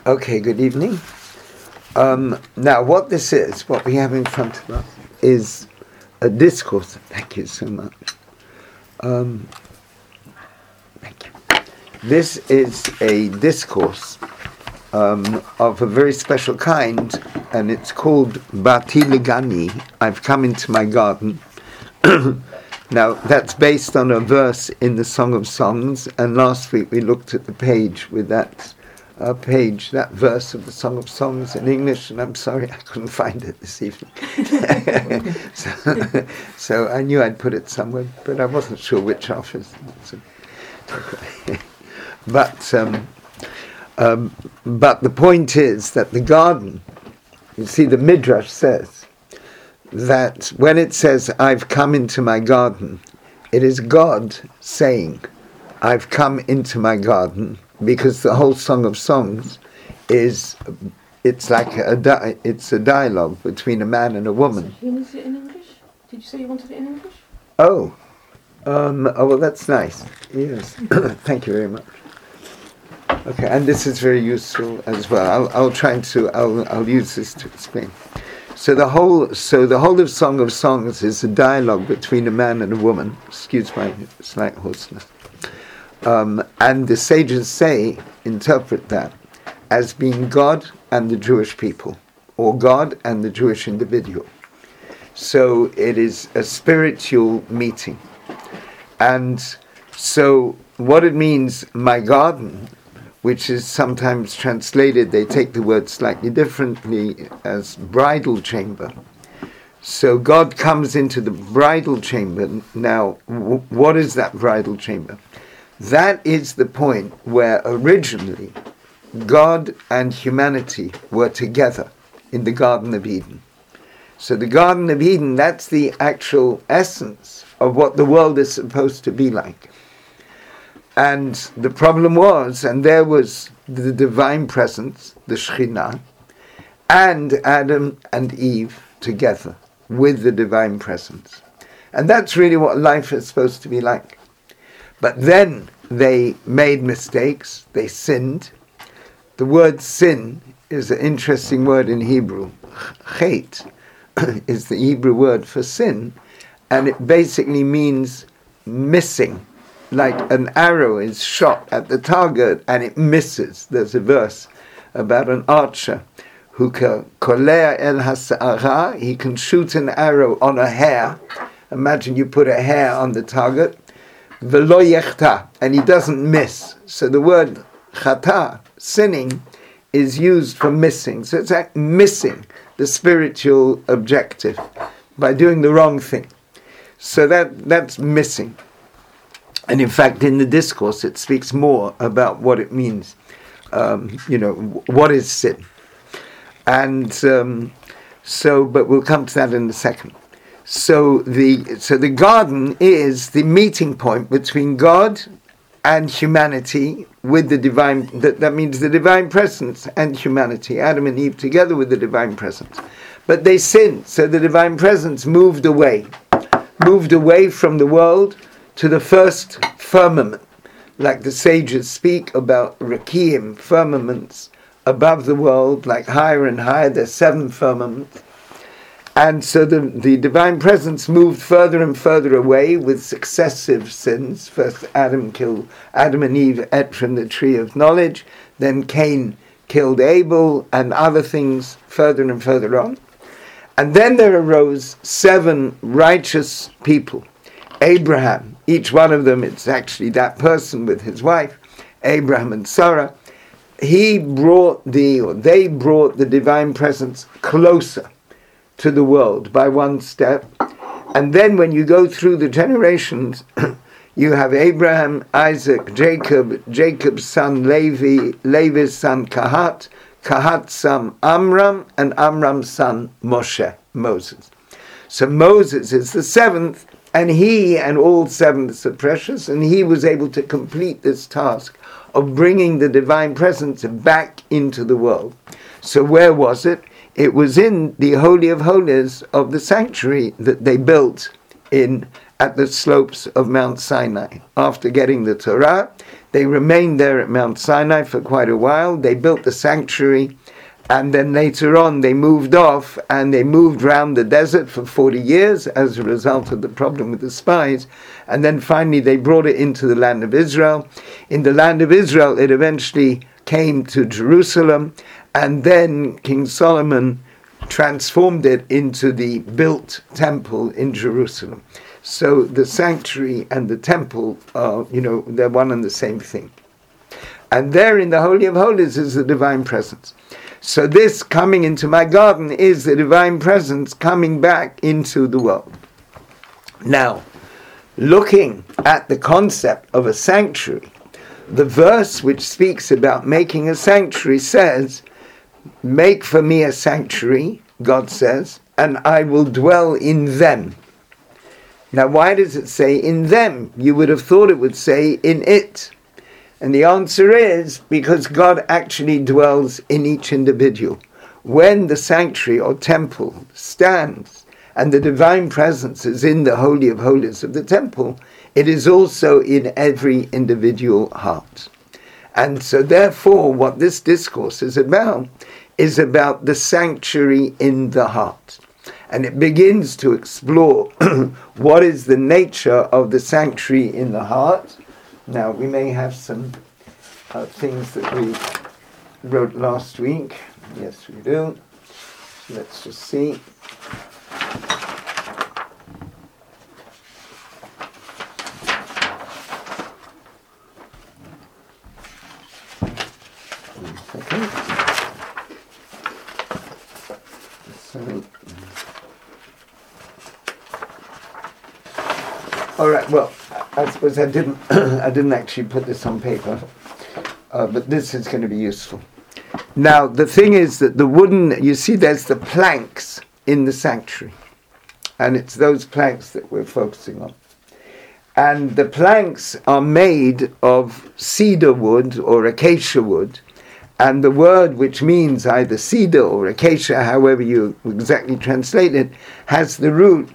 Okay, good evening. Now, what we have in front of us, is a discourse. Thank you so much. Thank you. This is a discourse of a very special kind, and it's called Bati Legani, I've come into my garden. Now, that's based on a verse in the Song of Songs, and last week we looked at the page with that verse of the Song of Songs in English, and I'm sorry I couldn't find it this evening. so I knew I'd put it somewhere, but I wasn't sure which office. But the point is that the garden, you see, the Midrash says that when it says, I've come into my garden, it is God saying, I've come into my garden, because the whole Song of Songs it's like it's a dialogue between a man and a woman. So he needs it in English? Did you say you wanted it in English? Oh, well, that's nice. Yes, thank you very much. Okay, and this is very useful as well. I'll use this to explain. So the whole of Song of Songs is a dialogue between a man and a woman. Excuse my slight hoarseness. And the sages interpret that as being God and the Jewish people, or God and the Jewish individual. So it is a spiritual meeting. And so what it means, my garden, which is sometimes translated, they take the word slightly differently, as bridal chamber. So God comes into the bridal chamber. Now, what is that bridal chamber? That is the point where originally God and humanity were together in the Garden of Eden. So the Garden of Eden, that's the actual essence of what the world is supposed to be like. And the problem was, and there was the divine presence, the Shekhinah, and Adam and Eve together with the divine presence. And that's really what life is supposed to be like. But then they made mistakes, they sinned. The word sin is an interesting word in Hebrew. Chet is the Hebrew word for sin, and it basically means missing. Like an arrow is shot at the target and it misses. There's a verse about an archer who kolea el hasa'ara, he can shoot an arrow on a hair. Imagine you put a hair on the target. V'lo yechta, and he doesn't miss. So the word chata, sinning, is used for missing. So it's like missing the spiritual objective by doing the wrong thing. So that's missing. And in fact, in the discourse, it speaks more about what it means. What is sin? And but we'll come to that in a second. So the garden is the meeting point between God and humanity with the divine. That means the divine presence and humanity, Adam and Eve together with the divine presence. But they sinned, so the divine presence moved away from the world to the first firmament. Like the sages speak about Rakim, firmaments above the world, like higher and higher, there's 7 firmaments. And so the divine presence moved further and further away with successive sins. First Adam and Eve ate from the tree of knowledge, then Cain killed Abel, and other things further and further on. And then there arose 7 righteous people. Abraham, each one of them, it's actually that person with his wife, Abraham and Sarah. They brought the divine presence closer to the world by one step. And then when you go through the generations, you have Abraham, Isaac, Jacob's son Levi, Levi's son Kahat, Kahat's son Amram, and Amram's son Moses. So Moses is the 7th, and he and all 7ths are precious, and he was able to complete this task of bringing the divine presence back into the world. So where was it? It was in the Holy of Holies of the sanctuary that they built at the slopes of Mount Sinai. After getting the Torah, They remained there at Mount Sinai for quite a while. They built the sanctuary, and then later on they moved off, and they moved around the desert for 40 years as a result of the problem with the spies. And then finally they brought it into the land of Israel. In the land of Israel, it eventually came to Jerusalem, and then King Solomon transformed it into the built temple in Jerusalem. So the sanctuary and the temple are, they're one and the same thing. And there in the Holy of Holies is the divine presence. So this coming into my garden is the divine presence coming back into the world. Now, looking at the concept of a sanctuary, the verse which speaks about making a sanctuary says, "Make for me a sanctuary," God says, "and I will dwell in them." Now, why does it say in them? You would have thought it would say in it. And the answer is because God actually dwells in each individual. When the sanctuary or temple stands and the divine presence is in the Holy of Holies of the temple, it is also in every individual heart. And so therefore what this discourse is about the sanctuary in the heart. And it begins to explore what is the nature of the sanctuary in the heart. Now, we may have some things that we wrote last week. Yes, we do. Let's just see. One second. So, all right. Well, I suppose I didn't actually put this on paper, but this is going to be useful. Now, the thing is that the wooden, you see, there's the planks in the sanctuary, and it's those planks that we're focusing on. And the planks are made of cedar wood or acacia wood, and the word, which means either cedar or acacia, however you exactly translate it, has the root